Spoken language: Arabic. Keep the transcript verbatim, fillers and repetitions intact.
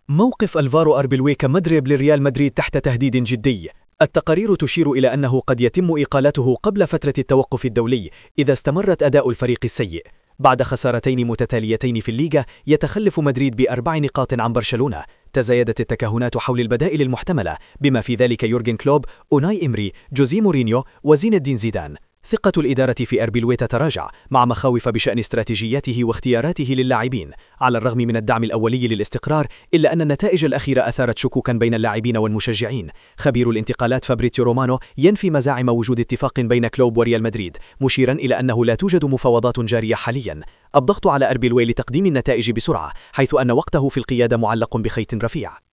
موقف ألفارو أربيلوي كمدرب لريال مدريد تحت تهديد جدي. التقارير تشير إلى أنه قد يتم إقالته قبل فترة التوقف الدولي إذا استمرت أداء الفريق السيء. بعد خسارتين متتاليتين في الليغا يتخلف مدريد بأربع نقاط عن برشلونة. تزايدت التكهنات حول البدائل المحتملة بما في ذلك يورجن كلوب، أوناي إمري، جوزيه مورينيو وزين الدين زيدان. ثقة الإدارة في أربيلوي تتراجع مع مخاوف بشأن استراتيجياته واختياراته للاعبين. على الرغم من الدعم الأولي للاستقرار إلا أن النتائج الأخيرة أثارت شكوكا بين اللاعبين والمشجعين. خبير الانتقالات فابريتسيو رومانو ينفي مزاعم وجود اتفاق بين كلوب وريال مدريد، مشيرا إلى أنه لا توجد مفاوضات جارية حاليا. الضغط على أربيلوي لتقديم النتائج بسرعة حيث أن وقته في القيادة معلق بخيط رفيع.